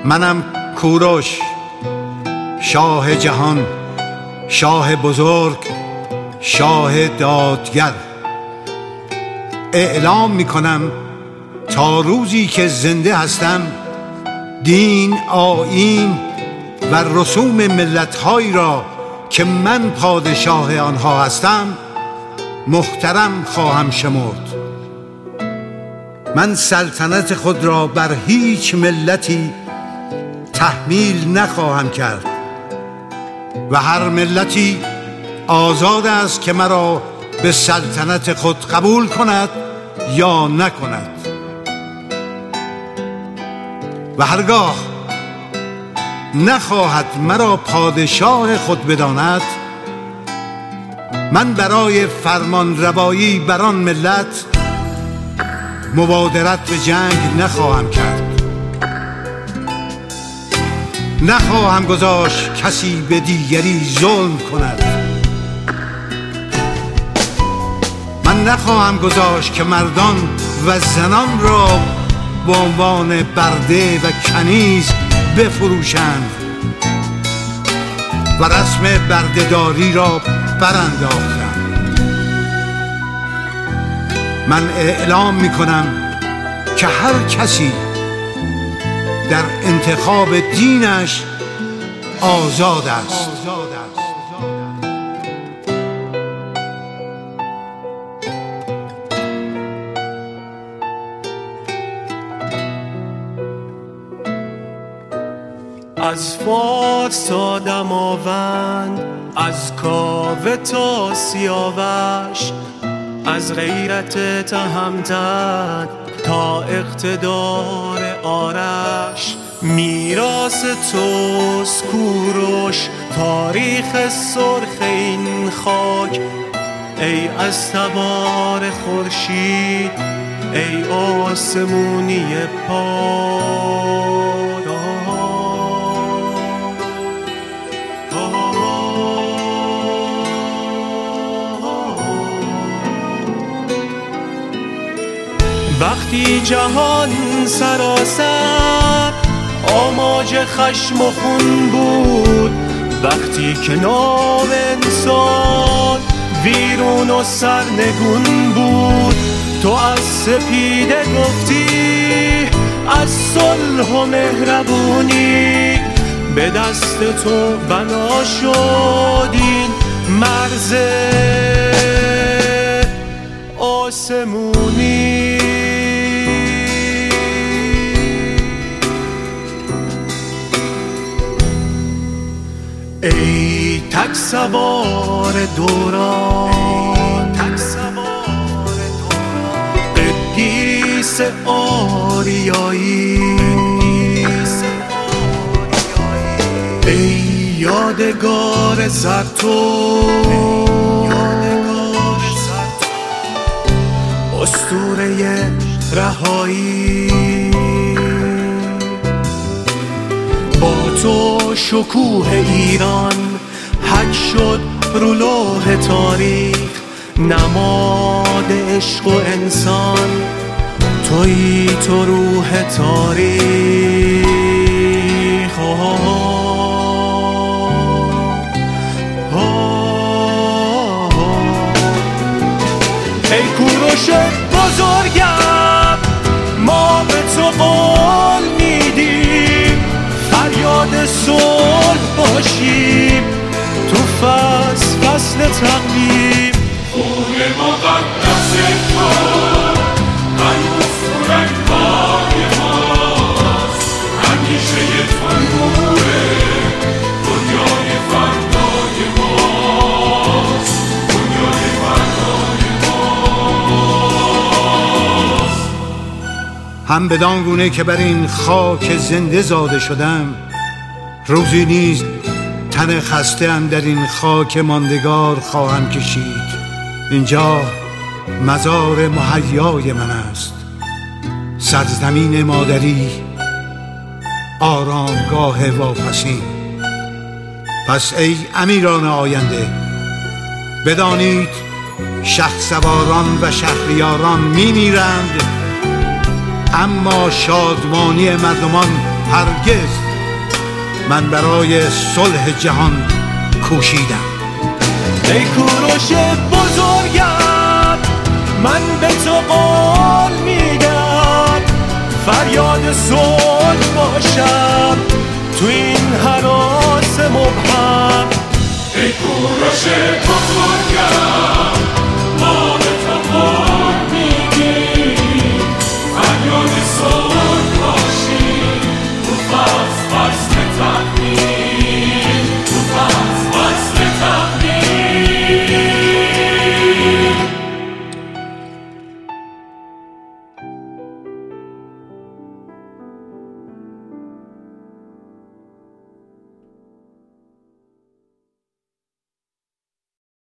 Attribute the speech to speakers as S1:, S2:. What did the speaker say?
S1: منم کوروش، شاه جهان، شاه بزرگ، شاه دادگر. اعلام میکنم تا روزی که زنده هستم دین، آیین و رسوم ملت‌هایی را که من پادشاه آنها هستم محترم خواهم شمرد. من سلطنت خود را بر هیچ ملتی تحمیل نخواهم کرد و هر ملتی آزاد است که مرا به سلطنت خود قبول کند یا نکند. و هرگاه نخواهد مرا پادشاه خود بداند، من برای فرمان روایی بر آن ملت مبادرت به جنگ نخواهم کرد. نخواهم گذاشت کسی به دیگری ظلم کند. من نخواهم گذاشت که مردان و زنان را به عنوان برده و کنیز بفروشند و رسم بردهداری را برانداختند. من اعلام میکنم که هر کسی در انتخاب دینش آزاد است.
S2: از فارس تا دماوند، از کاوه تا سیاوش، از غیرت تهمتن تا اقتدار آرش، میراث توست کوروش، تاریخ سرخ این خاک. ای از تبار خورشید، ای آسمونی پاک. وقتی جهان سراسر آماج خشم و خون بود، وقتی که نام انسان ویرون و سرنگون بود، تو از سپیده گفتی، از صلح و مهربونی، به دست تو بنا شد این مرز آسمونی. ای تک سوار دوران، قدیس آریایی، ای یادگار زرتشت، اسطوره رهایی. با تو شکوه ایران حک شد رو لوح تاریخ، نماد عشق و انسان تویی تو روح تاریخ. ای کوروش بزرگم، ما به تو قول میدیم فریاد صلح باشیم تو فصل تقویم.
S3: خون مقدس تو هنوز تو رگ‌های ماست، همیشه تو نوره دنیای فردای ماست، دنیای فردای ماست.
S1: هم بدان گونه که بر این خاک زنده زاده شدم، روزی نیز تن خسته هم در این خاک ماندگار خواهم کشید. اینجا مزار مهیای من است، سرزمین مادری، آرامگاه واپسین. پس ای امیران آینده، بدانید شهسواران و شهریاران میمیرند، اما شادمانی مردمان هرگز من برای صلح جهان کوشیدم.
S2: ای کوروش بزرگم، من به تو قول میدم فریاد صلح باشم تو این هراس مبهم.
S3: ای کوروش بزرگم، ما به تو قول میدیم فریاد صلح باشیم تو فصل تحریم.